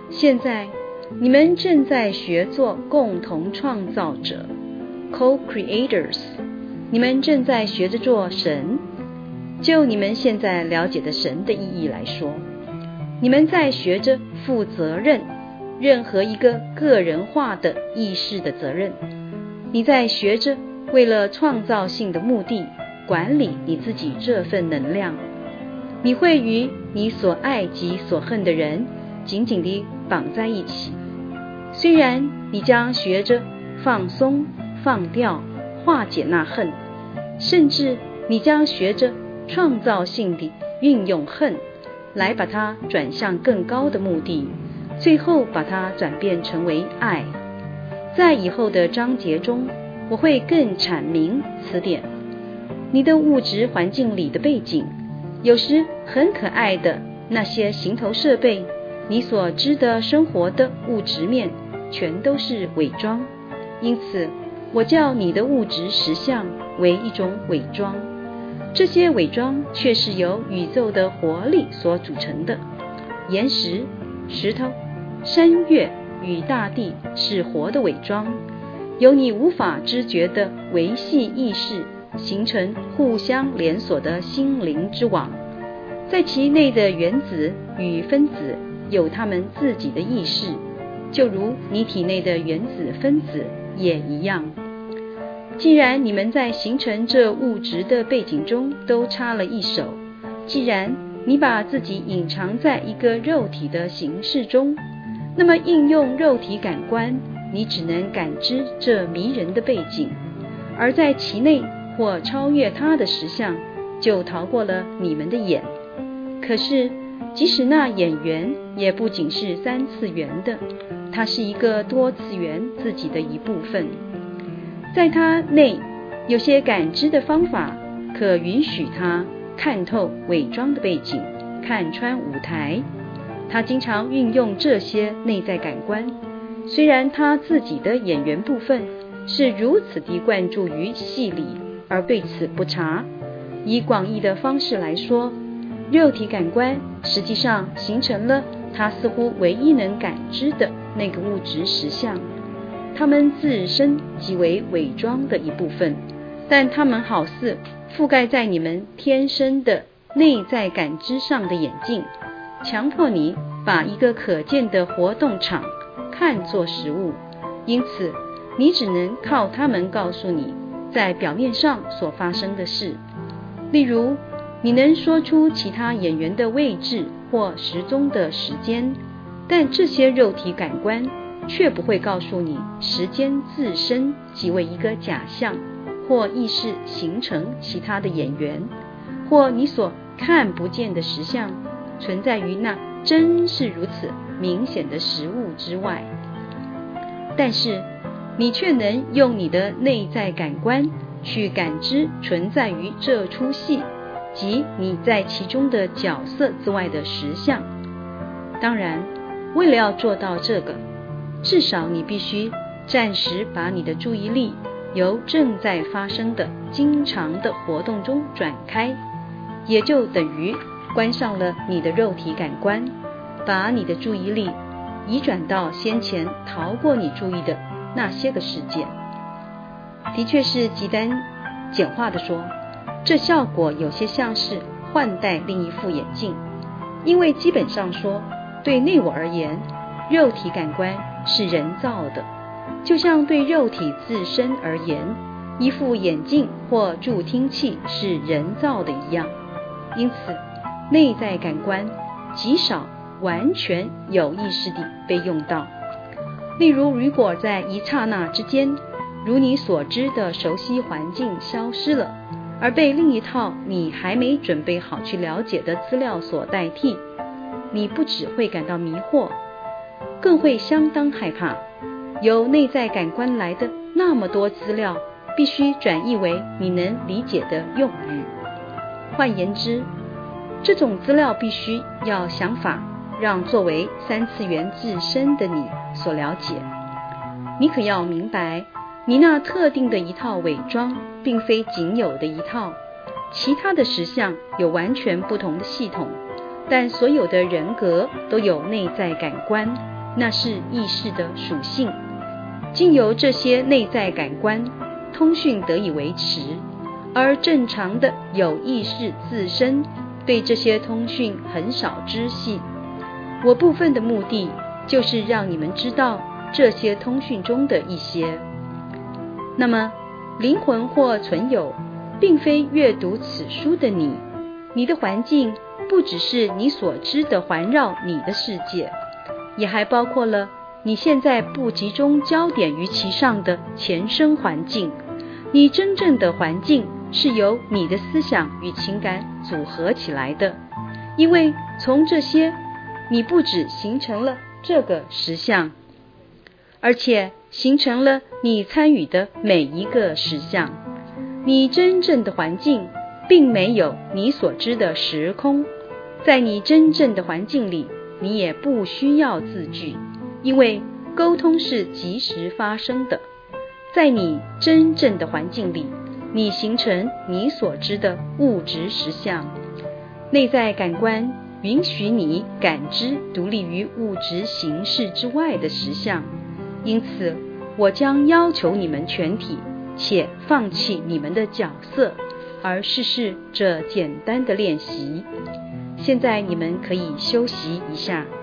现在你们正在学做共同创造者 Co-creators， 你们正在学着做神。就你们现在了解的神的意义来说，你们在学着负责任，任何一个个人化的意识的责任。你在学着为了创造性的目的管理你自己这份能量。你会与你所爱及所恨的人紧紧地绑在一起。虽然你将学着放松、放掉、化解那恨，甚至你将学着创造性地运用恨来把它转向更高的目的，最后把它转变成为爱。在以后的章节中，我会更阐明此点。你的物质环境里的背景，有时很可爱的那些形头设备，你所知的生活的物质面，全都是伪装。因此，我叫你的物质实相为一种伪装。这些伪装却是由宇宙的活力所组成的。岩石、石头、山岳与大地是活的伪装，由你无法知觉的维系意识形成互相连锁的心灵之网。在其内的原子与分子有它们自己的意识，就如你体内的原子分子也一样。既然你们在形成这物质的背景中都插了一手，既然你把自己隐藏在一个肉体的形式中，那么应用肉体感官，你只能感知这迷人的背景，而在其内或超越它的实相，就逃过了你们的眼。可是即使那眼缘也不仅是三次元的，它是一个多次元自己的一部分。在它内有些感知的方法，可允许它看透伪装的背景，看穿舞台。它经常运用这些内在感官，虽然它自己的演员部分是如此地灌注于戏里，而对此不察。以广义的方式来说，肉体感官实际上形成了它似乎唯一能感知的那个物质实相。它们自身即为伪装的一部分，但它们好似覆盖在你们天生的内在感知上的眼镜，强迫你把一个可见的活动场看作实物。因此你只能靠它们告诉你在表面上所发生的事。例如，你能说出其他演员的位置或时钟的时间，但这些肉体感官却不会告诉你时间自身即为一个假象，或意识形成其他的演员，或你所看不见的实相存在于那真是如此明显的实物之外。但是你却能用你的内在感官去感知存在于这出戏及你在其中的角色之外的实相。当然，为了要做到这个，至少你必须暂时把你的注意力由正在发生的经常的活动中转开，也就等于关上了你的肉体感官，把你的注意力移转到先前逃过你注意的那些个事件。的确是极端简化的说，这效果有些像是换戴另一副眼镜，因为基本上说，对内我而言，肉体感官是人造的，就像对肉体自身而言，一副眼镜或助听器是人造的一样。因此，内在感官极少完全有意识地被用到。例如，如果在一刹那之间，如你所知的熟悉环境消失了，而被另一套你还没准备好去了解的资料所代替，你不只会感到迷惑，更会相当害怕。由内在感官来的那么多资料，必须转译为你能理解的用语。换言之，这种资料必须要想法让作为三次元自身的你所了解。你可要明白，你那特定的一套伪装并非仅有的一套，其他的实相有完全不同的系统，但所有的人格都有内在感官， 那是意识的属性。经由这些内在感官，通讯得以维持，而正常的有意识自身对这些通讯很少知悉。我部分的目的就是让你们知道这些通讯中的一些。那么灵魂或存有并非阅读此书的你，你的环境不只是你所知的环绕你的世界，也还包括了你现在不集中焦点于其上的前生环境。你真正的环境是由你的思想与情感组合起来的，因为从这些你不只形成了这个实相，而且形成了你参与的每一个实相。你真正的环境并没有你所知的时空，在你真正的环境里，你也不需要字句，因为沟通是即时发生的。在你真正的环境里，你形成你所知的物质实相。内在感官允许你感知独立于物质形式之外的实相，因此我将要求你们全体且放弃你们的角色，而试试这简单的练习。现在你们可以休息一下。